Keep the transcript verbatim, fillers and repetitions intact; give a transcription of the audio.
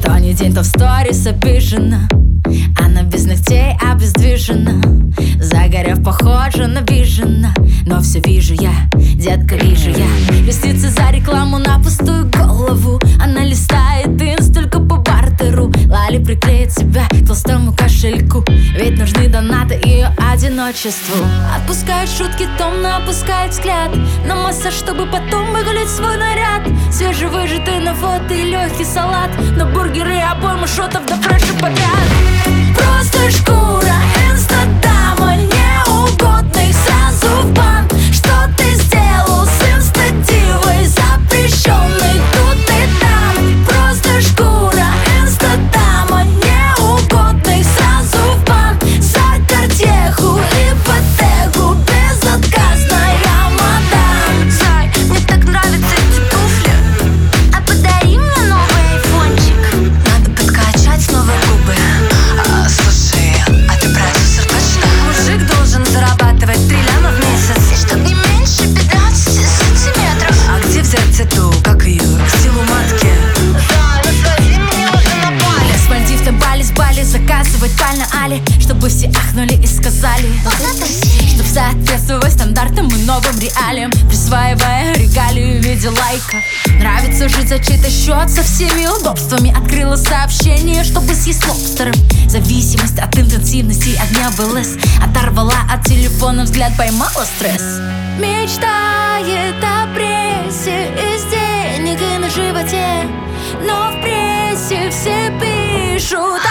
То не день, то в сторис обижена. Она без ногтей обездвижена, загорев, похожа на Вижена. Но все вижу я, детка, вижу я. Ресницы за рекламу на пустую голову. Она листает инст только по бартеру. Лали приклеит себя к толстому кошельку, ведь нужны донаты ее одиночеству. Отпускает шутки, томно опускает взгляд на массаж, чтобы потом выгулять свой наряд. Свежевыжатый на фото и легкий салат, на бургеры и обойму шотов до фреша подряд. Просто шкура, инстадама, неугодных сразу в бан. Что ты сделал с инстадивой, запрещенной тут и там? Просто шкура, инстадама, неугодных сразу в бан. За картеху и ипотеку, безотказная мадам. Зай, мне так нравятся эти туфли, а подари мне новый айфончик. Надо подкачать снова губы. а, Слушай, а ты продюсер точно? Мужик должен зарабатывать три ляма в месяц, чтоб не меньше пятнадцати сантиметров. А где взять эту, как ее, силу матки? Да, ну свози меня уже на Бали. С Мальдив на Бали, с Бали заказывать паль на Али, чтобы все ахнули и сказали, чтоб соответствовать стандартам и новым реалиям, присваивая регалии в виде лайка. Нравится жить за чей-то счет со всеми удобствами. Открыла сообщение, чтобы съесть лобстером. Зависимость от интенсивности огня в ЛС. Оторвала от телефона взгляд, поймала стресс. Мечтает о прессе из денег и на животе, но в прессе все пишут